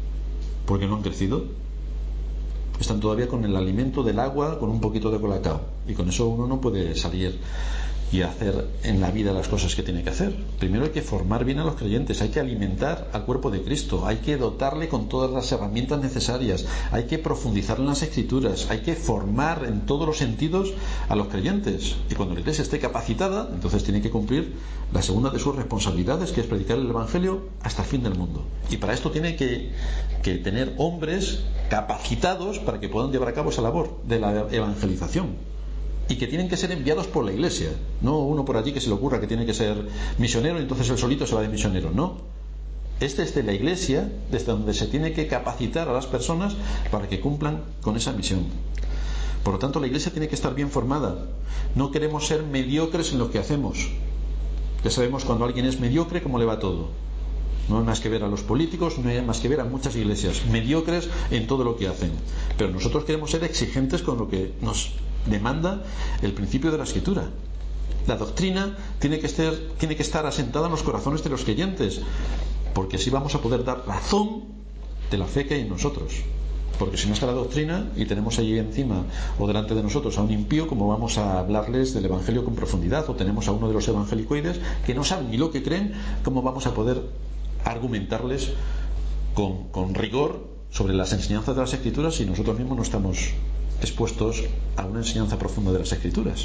Speaker 1: porque no han crecido. Están todavía con el alimento del agua con un poquito de colacao. y con eso uno no puede salir y hacer en la vida las cosas que tiene que hacer. Primero hay que formar bien a los creyentes, hay que alimentar al cuerpo de Cristo, hay que dotarle con todas las herramientas necesarias, hay que profundizar en las Escrituras, hay que formar en todos los sentidos a los creyentes. Y cuando la Iglesia esté capacitada, entonces tiene que cumplir la segunda de sus responsabilidades, que es predicar el Evangelio hasta el fin del mundo. Y para esto tiene que, que tener hombres capacitados para que puedan llevar a cabo esa labor de la evangelización. Y que tienen que ser enviados por la Iglesia, no uno por allí que se le ocurra que tiene que ser misionero y entonces él solito se va de misionero. No, este es de la Iglesia, desde donde se tiene que capacitar a las personas para que cumplan con esa misión. Por lo tanto, la Iglesia tiene que estar bien formada. No queremos ser mediocres en lo que hacemos. Ya sabemos cuando alguien es mediocre cómo le va todo. No hay más que ver a los políticos, no hay más que ver a muchas iglesias mediocres en todo lo que hacen. Pero nosotros queremos ser exigentes con lo que nos demanda el principio de la Escritura. La doctrina tiene que estar, tiene que estar asentada en los corazones de los creyentes, porque así vamos a poder dar razón de la fe que hay en nosotros. Porque si no está la doctrina y tenemos allí encima o delante de nosotros a un impío, ¿cómo vamos a hablarles del Evangelio con profundidad? O tenemos a uno de los evangelicoides que no saben ni lo que creen, ¿cómo vamos a poder argumentarles con, con rigor sobre las enseñanzas de las Escrituras si nosotros mismos no estamos expuestos a una enseñanza profunda de las Escrituras?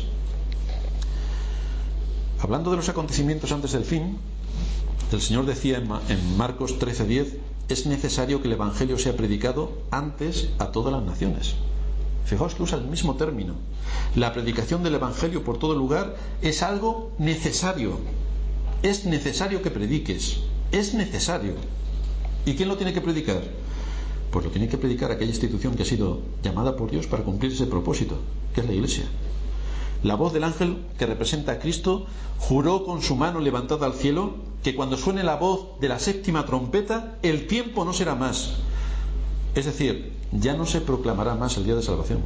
Speaker 1: Hablando de los acontecimientos antes del fin, el Señor decía en, en Marcos trece diez: es necesario que el Evangelio sea predicado antes a todas las naciones. Fijaos que usa el mismo término. La predicación del Evangelio por todo lugar es algo necesario. Es necesario que prediques. Es necesario. ¿Y quién lo tiene que predicar? Pues lo tiene que predicar aquella institución que ha sido llamada por Dios para cumplir ese propósito, que es la Iglesia. La voz del ángel que representa a Cristo juró con su mano levantada al cielo que cuando suene la voz de la séptima trompeta, el tiempo no será más. Es decir, ya no se proclamará más el día de salvación.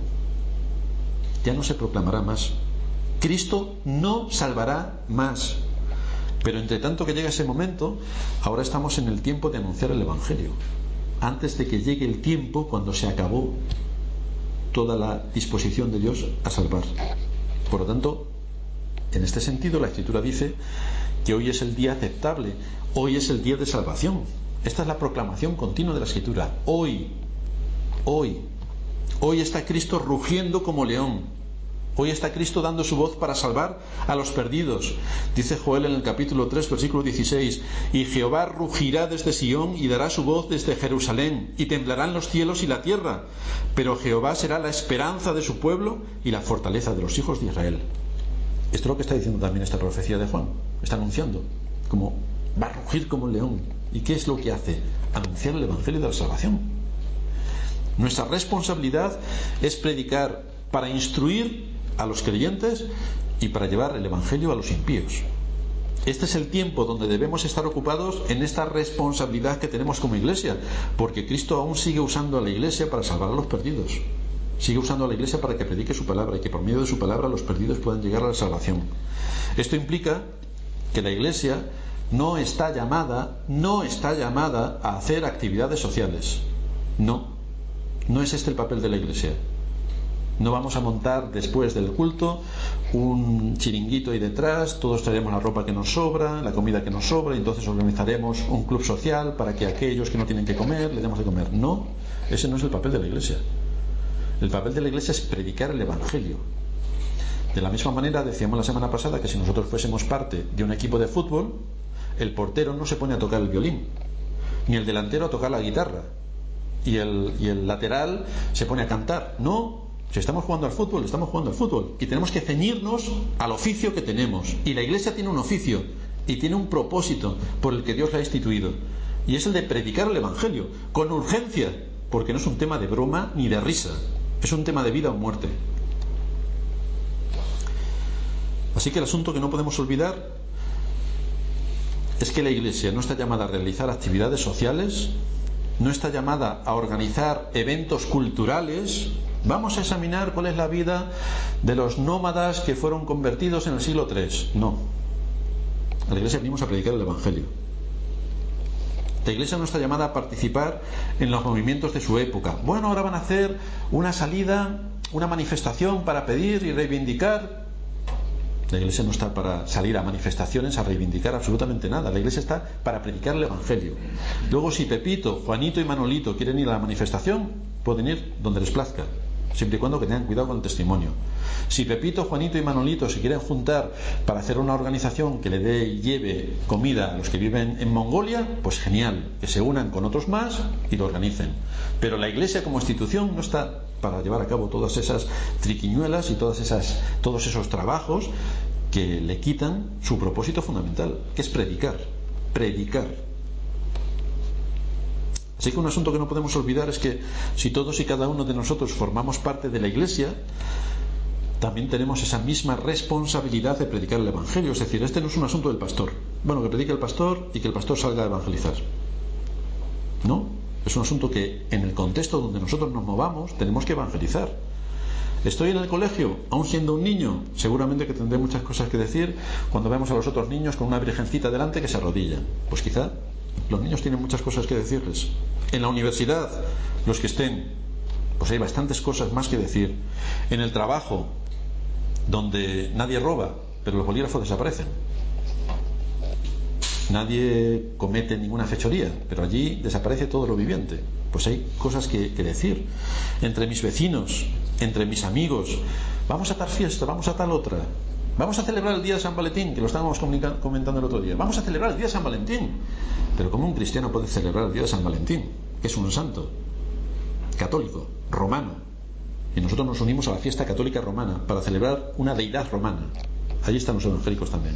Speaker 1: Ya no se proclamará más. Cristo no salvará más. Pero entre tanto que llega ese momento, ahora estamos en el tiempo de anunciar el Evangelio. Antes de que llegue el tiempo cuando se acabó toda la disposición de Dios a salvar. Por lo tanto, en este sentido, la Escritura dice que hoy es el día aceptable, hoy es el día de salvación. Esta es la proclamación continua de la Escritura. Hoy, hoy, hoy está Cristo rugiendo como león. Hoy está Cristo dando su voz para salvar a los perdidos. Dice Joel en el capítulo tres, versículo dieciséis: y Jehová rugirá desde Sión y dará su voz desde Jerusalén, y temblarán los cielos y la tierra, pero Jehová será la esperanza de su pueblo y la fortaleza de los hijos de Israel. Esto es lo que está diciendo también esta profecía de Juan. Está anunciando como va a rugir como un león. ¿Y qué es lo que hace? Anunciar el Evangelio de la salvación. Nuestra responsabilidad es predicar para instruir a los creyentes y para llevar el Evangelio a los impíos. Este es el tiempo donde debemos estar ocupados en esta responsabilidad que tenemos como Iglesia, porque Cristo aún sigue usando a la Iglesia para salvar a los perdidos. Sigue usando a la Iglesia para que predique su palabra y que por medio de su palabra los perdidos puedan llegar a la salvación. Esto implica que la Iglesia no está llamada, no está llamada a hacer actividades sociales. No, no es este el papel de la Iglesia. No vamos a montar después del culto un chiringuito ahí detrás, todos traeremos la ropa que nos sobra, la comida que nos sobra, y entonces organizaremos un club social para que aquellos que no tienen que comer, les demos de comer. No, ese no es el papel de la Iglesia. El papel de la Iglesia es predicar el Evangelio. De la misma manera, decíamos la semana pasada que si nosotros fuésemos parte de un equipo de fútbol, el portero no se pone a tocar el violín, ni el delantero a tocar la guitarra, y el, y el lateral se pone a cantar. No. Si estamos jugando al fútbol, estamos jugando al fútbol y tenemos que ceñirnos al oficio que tenemos. Y la Iglesia tiene un oficio y tiene un propósito por el que Dios la ha instituido, y es el de predicar el Evangelio con urgencia, porque no es un tema de broma ni de risa, es un tema de vida o muerte. Así que el asunto que no podemos olvidar es que la Iglesia no está llamada a realizar actividades sociales, no está llamada a organizar eventos culturales. Vamos a examinar cuál es la vida de los nómadas que fueron convertidos en el siglo tres. No. A la Iglesia venimos a predicar el Evangelio. La Iglesia no está llamada a participar en los movimientos de su época. Bueno, ahora van a hacer una salida una manifestación para pedir y reivindicar. La Iglesia no está para salir a manifestaciones a reivindicar absolutamente nada. La Iglesia está para predicar el Evangelio. Luego, si Pepito, Juanito y Manolito quieren ir a la manifestación, pueden ir donde les plazca, siempre y cuando que tengan cuidado con el testimonio. Si Pepito, Juanito y Manolito se quieren juntar para hacer una organización que le dé y lleve comida a los que viven en Mongolia, pues genial, que se unan con otros más y lo organicen. Pero la Iglesia como institución no está para llevar a cabo todas esas triquiñuelas y todas esas, todos esos trabajos que le quitan su propósito fundamental, que es predicar, predicar. Así que un asunto que no podemos olvidar es que si todos y cada uno de nosotros formamos parte de la Iglesia, también tenemos esa misma responsabilidad de predicar el Evangelio. Es decir, este no es un asunto del pastor. Bueno, que predique el pastor y que el pastor salga a evangelizar. No, es un asunto que en el contexto donde nosotros nos movamos tenemos que evangelizar. Estoy en el colegio, aún siendo un niño, seguramente que tendré muchas cosas que decir cuando vemos a los otros niños con una virgencita delante que se arrodillan. Pues quizá los niños tienen muchas cosas que decirles. En la universidad, los que estén, pues hay bastantes cosas más que decir. En el trabajo, donde nadie roba, pero los bolígrafos desaparecen. Nadie comete ninguna fechoría, pero allí desaparece todo lo viviente. Pues hay cosas que, que decir. Entre mis vecinos, entre mis amigos, vamos a tal fiesta, vamos a tal otra. Vamos a celebrar el día de San Valentín, que lo estábamos comentando el otro día. Vamos a celebrar el día de San Valentín. Pero ¿cómo un cristiano puede celebrar el día de San Valentín? Que es un santo católico, romano. Y nosotros nos unimos a la fiesta católica romana para celebrar una deidad romana. Allí están los evangélicos también.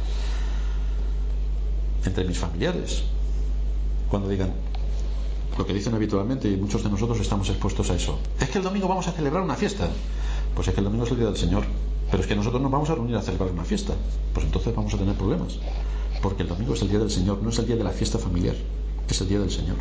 Speaker 1: Entre mis familiares, cuando digan lo que dicen habitualmente, y muchos de nosotros estamos expuestos a eso, es que el domingo vamos a celebrar una fiesta. Pues es que el domingo es el día del Señor, pero es que nosotros nos vamos a reunir a celebrar una fiesta. Pues entonces vamos a tener problemas, porque el domingo es el día del Señor, no es el día de la fiesta familiar, es el día del Señor.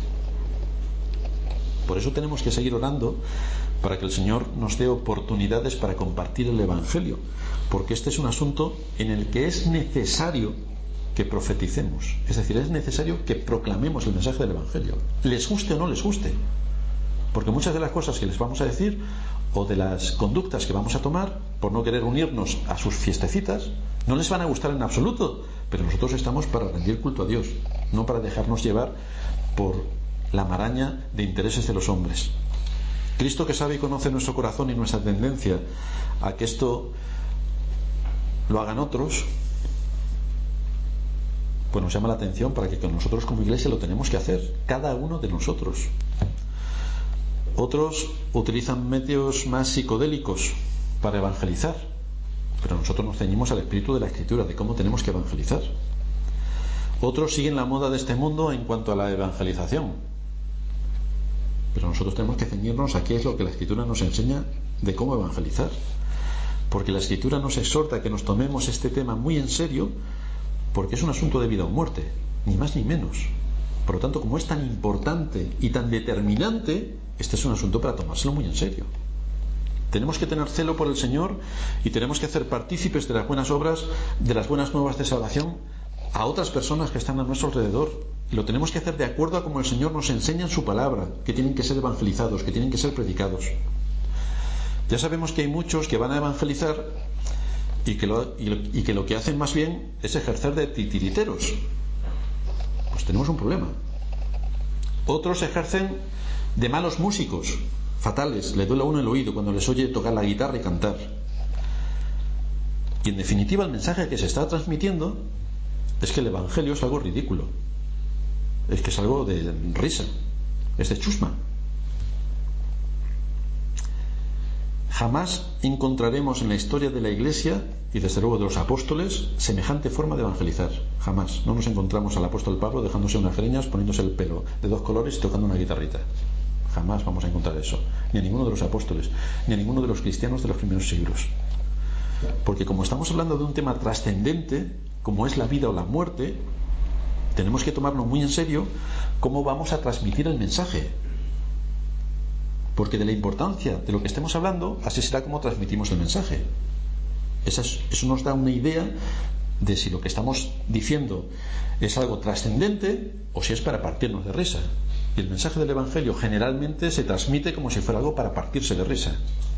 Speaker 1: Por eso tenemos que seguir orando para que el Señor nos dé oportunidades para compartir el Evangelio, porque este es un asunto en el que es necesario que profeticemos, es decir, es necesario que proclamemos el mensaje del Evangelio, les guste o no les guste, porque muchas de las cosas que les vamos a decir o de las conductas que vamos a tomar por no querer unirnos a sus fiestecitas no les van a gustar en absoluto, pero nosotros estamos para rendir culto a Dios, no para dejarnos llevar por la maraña de intereses de los hombres. Cristo, que sabe y conoce nuestro corazón y nuestra tendencia a que esto lo hagan otros, pues nos llama la atención para que nosotros como Iglesia lo tenemos que hacer, cada uno de nosotros. Otros utilizan medios más psicodélicos para evangelizar, pero nosotros nos ceñimos al espíritu de la Escritura, de cómo tenemos que evangelizar. Otros siguen la moda de este mundo en cuanto a la evangelización, pero nosotros tenemos que ceñirnos a qué es lo que la Escritura nos enseña de cómo evangelizar, porque la Escritura nos exhorta a que nos tomemos este tema muy en serio, porque es un asunto de vida o muerte, ni más ni menos. Por lo tanto, como es tan importante y tan determinante, este es un asunto para tomárselo muy en serio. Tenemos que tener celo por el Señor y tenemos que hacer partícipes de las buenas obras, de las buenas nuevas de salvación a otras personas que están a nuestro alrededor. Y lo tenemos que hacer de acuerdo a como el Señor nos enseña en su palabra, que tienen que ser evangelizados, que tienen que ser predicados. Ya sabemos que hay muchos que van a evangelizar y que lo, y lo, y que, lo que hacen más bien es ejercer de titiriteros. Pues tenemos un problema. Otros ejercen de malos músicos, fatales, le duele a uno el oído cuando les oye tocar la guitarra y cantar. Y en definitiva el mensaje que se está transmitiendo es que el Evangelio es algo ridículo, es que es algo de risa, es de chusma. Jamás encontraremos en la historia de la Iglesia y desde luego de los apóstoles semejante forma de evangelizar. Jamás. No nos encontramos al apóstol Pablo dejándose unas greñas, poniéndose el pelo de dos colores y tocando una guitarrita. Jamás vamos a encontrar eso, ni a ninguno de los apóstoles, ni a ninguno de los cristianos de los primeros siglos. Porque como estamos hablando de un tema trascendente, como es la vida o la muerte, tenemos que tomarlo muy en serio cómo vamos a transmitir el mensaje. Porque de la importancia de lo que estemos hablando, así será como transmitimos el mensaje. Eso, es, eso nos da una idea de si lo que estamos diciendo es algo trascendente o si es para partirnos de risa. Y el mensaje del Evangelio generalmente se transmite como si fuera algo para partirse de risa.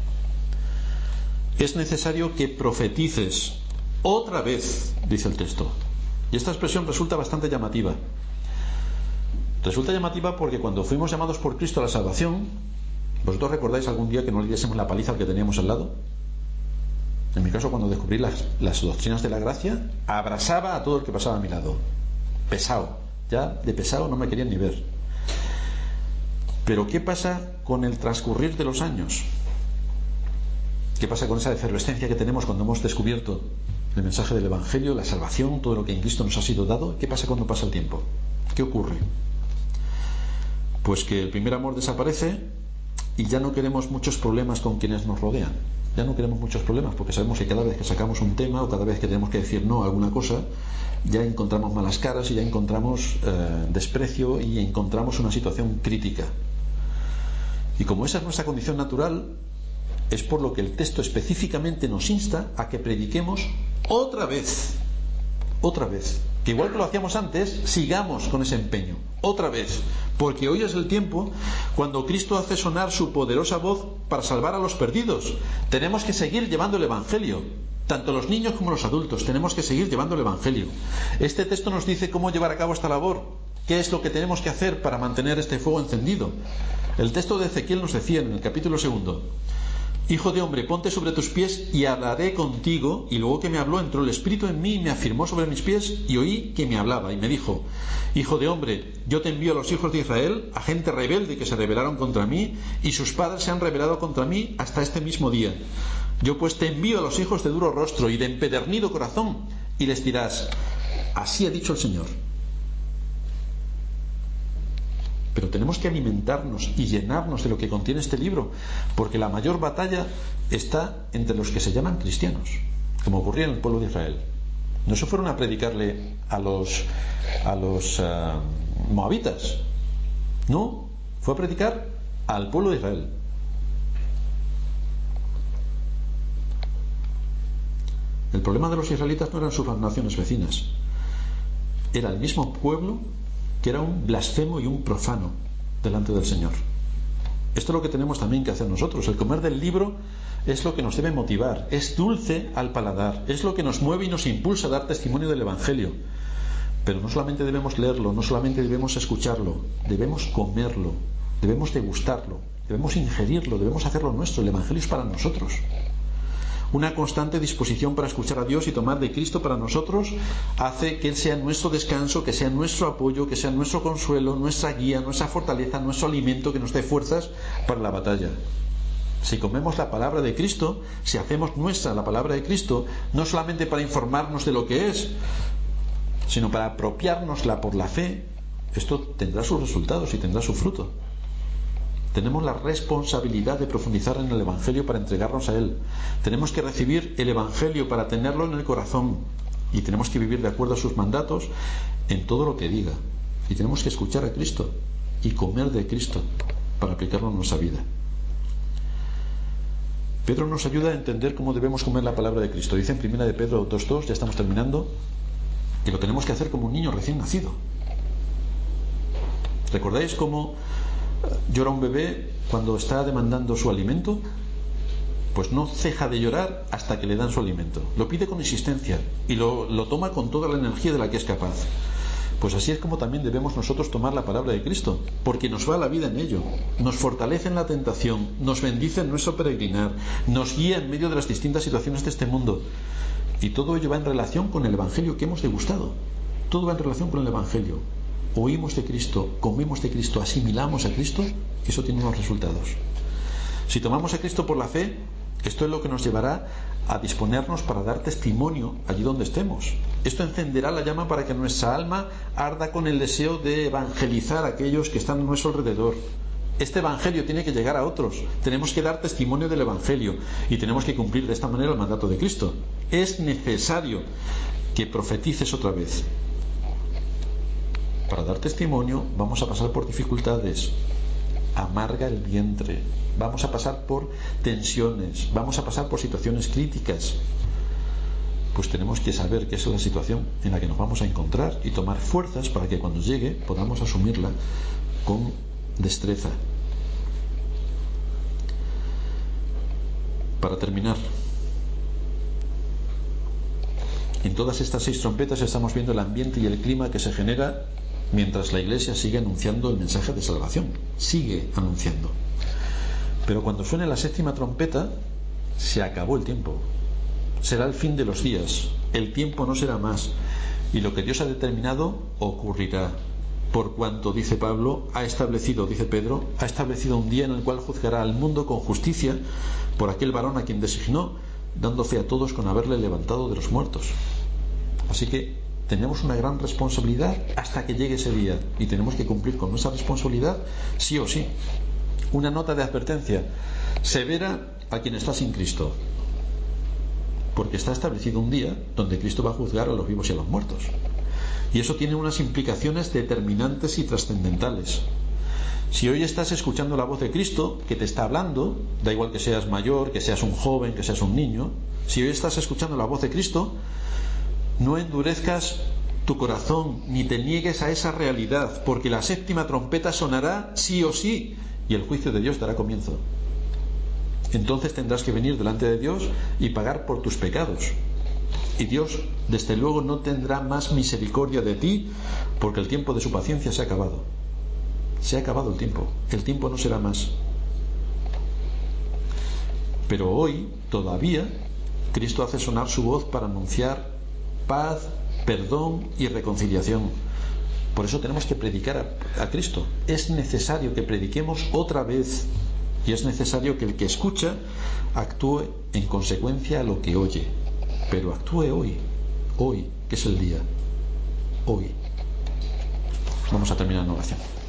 Speaker 1: Es necesario que profetices otra vez, dice el texto. Y esta expresión resulta bastante llamativa. Resulta llamativa porque cuando fuimos llamados por Cristo a la salvación, ¿vosotros recordáis algún día que no le diésemos la paliza al que teníamos al lado? En mi caso, cuando descubrí las, las doctrinas de la gracia, abrazaba a todo el que pasaba a mi lado. Pesado. Ya de pesado no me querían ni ver. Pero ¿qué pasa con el transcurrir de los años? ¿Qué pasa con esa efervescencia que tenemos cuando hemos descubierto el mensaje del Evangelio, la salvación, todo lo que en Cristo nos ha sido dado? ¿Qué pasa cuando pasa el tiempo? ¿Qué ocurre? Pues que el primer amor desaparece y ya no queremos muchos problemas con quienes nos rodean. Ya no queremos muchos problemas porque sabemos que cada vez que sacamos un tema o cada vez que tenemos que decir no a alguna cosa, ya encontramos malas caras y ya encontramos eh, desprecio y encontramos una situación crítica. Y como esa es nuestra condición natural, es por lo que el texto específicamente nos insta a que prediquemos otra vez, otra vez, que igual que lo hacíamos antes, sigamos con ese empeño, otra vez, porque hoy es el tiempo cuando Cristo hace sonar su poderosa voz para salvar a los perdidos. Tenemos que seguir llevando el Evangelio, tanto los niños como los adultos, tenemos que seguir llevando el Evangelio. Este texto nos dice cómo llevar a cabo esta labor, qué es lo que tenemos que hacer para mantener este fuego encendido. El texto de Ezequiel nos decía en el capítulo segundo: Hijo de hombre, ponte sobre tus pies y hablaré contigo. Y luego que me habló, entró el Espíritu en mí y me afirmó sobre mis pies, y oí que me hablaba y me dijo: Hijo de hombre, yo te envío a los hijos de Israel, a gente rebelde que se rebelaron contra mí, y sus padres se han rebelado contra mí hasta este mismo día. Yo pues te envío a los hijos de duro rostro y de empedernido corazón, y les dirás: así ha dicho el Señor. Pero tenemos que alimentarnos y llenarnos de lo que contiene este libro, porque la mayor batalla está entre los que se llaman cristianos, como ocurría en el pueblo de Israel. No se fueron a predicarle a los a los uh, moabitas, no, fue a predicar al pueblo de Israel. El problema de los israelitas no eran sus naciones vecinas, era el mismo pueblo que era un blasfemo y un profano delante del Señor. Esto es lo que tenemos también que hacer nosotros. El comer del libro es lo que nos debe motivar, es dulce al paladar, es lo que nos mueve y nos impulsa a dar testimonio del Evangelio. Pero no solamente debemos leerlo, no solamente debemos escucharlo, debemos comerlo, debemos degustarlo, debemos ingerirlo, debemos hacerlo nuestro. El Evangelio es para nosotros. Una constante disposición para escuchar a Dios y tomar de Cristo para nosotros hace que Él sea nuestro descanso, que sea nuestro apoyo, que sea nuestro consuelo, nuestra guía, nuestra fortaleza, nuestro alimento, que nos dé fuerzas para la batalla. Si comemos la palabra de Cristo, si hacemos nuestra la palabra de Cristo, no solamente para informarnos de lo que es, sino para apropiárnosla por la fe, esto tendrá sus resultados y tendrá su fruto. Tenemos la responsabilidad de profundizar en el Evangelio para entregarnos a Él. Tenemos que recibir el Evangelio para tenerlo en el corazón. Y tenemos que vivir de acuerdo a sus mandatos en todo lo que diga. Y tenemos que escuchar a Cristo y comer de Cristo para aplicarlo en nuestra vida. Pedro nos ayuda a entender cómo debemos comer la palabra de Cristo. Dice en primera de Pedro dos dos, ya estamos terminando, que lo tenemos que hacer como un niño recién nacido. ¿Recordáis cómo llora un bebé cuando está demandando su alimento? Pues no ceja de llorar hasta que le dan su alimento. Lo pide con insistencia y lo, lo toma con toda la energía de la que es capaz. Pues así es como también debemos nosotros tomar la palabra de Cristo, porque nos va la vida en ello, nos fortalece en la tentación, nos bendice en nuestro peregrinar, nos guía en medio de las distintas situaciones de este mundo. Y todo ello va en relación con el Evangelio que hemos degustado. Todo va en relación con el Evangelio. Oímos de Cristo, comemos de Cristo, asimilamos a Cristo, y eso tiene unos resultados. Si tomamos a Cristo por la fe, esto es lo que nos llevará a disponernos para dar testimonio allí donde estemos. Esto encenderá la llama para que nuestra alma arda con el deseo de evangelizar a aquellos que están a nuestro alrededor. Este Evangelio tiene que llegar a otros. Tenemos que dar testimonio del Evangelio y tenemos que cumplir de esta manera el mandato de Cristo. Es necesario que profetices otra vez. Para dar testimonio vamos a pasar por dificultades, amarga el vientre, vamos a pasar por tensiones, vamos a pasar por situaciones críticas. pues tenemos que saber que esa es la situación en la que nos vamos a encontrar y tomar fuerzas para que cuando llegue podamos asumirla con destreza. Para terminar, en todas estas seis trompetas estamos viendo el ambiente y el clima que se genera mientras la Iglesia sigue anunciando el mensaje de salvación, sigue anunciando. Pero cuando suene la séptima trompeta, se acabó el tiempo. Será el fin de los días. El tiempo no será más. Y lo que Dios ha determinado ocurrirá. Por cuanto, dice Pablo, ha establecido, dice Pedro, ha establecido un día en el cual juzgará al mundo con justicia por aquel varón a quien designó, dando fe a todos con haberle levantado de los muertos. Así que tenemos una gran responsabilidad hasta que llegue ese día. Y tenemos que cumplir con nuestra responsabilidad sí o sí. Una nota de advertencia severa a quien está sin Cristo, porque está establecido un día donde Cristo va a juzgar a los vivos y a los muertos, y eso tiene unas implicaciones determinantes y trascendentales. Si hoy estás escuchando la voz de Cristo que te está hablando, da igual que seas mayor, que seas un joven, que seas un niño, si hoy estás escuchando la voz de Cristo, no endurezcas tu corazón ni te niegues a esa realidad, porque la séptima trompeta sonará sí o sí y el juicio de Dios dará comienzo. Entonces tendrás que venir delante de Dios y pagar por tus pecados. Y Dios, desde luego, no tendrá más misericordia de ti, porque el tiempo de su paciencia se ha acabado. Se ha acabado el tiempo. El tiempo no será más. Pero hoy, todavía, Cristo hace sonar su voz para anunciar paz, perdón y reconciliación. Por eso tenemos que predicar a, a Cristo. Es necesario que prediquemos otra vez. Y es necesario que el que escucha actúe en consecuencia a lo que oye. Pero actúe hoy. Hoy, que es el día. Hoy. Vamos a terminar en oración.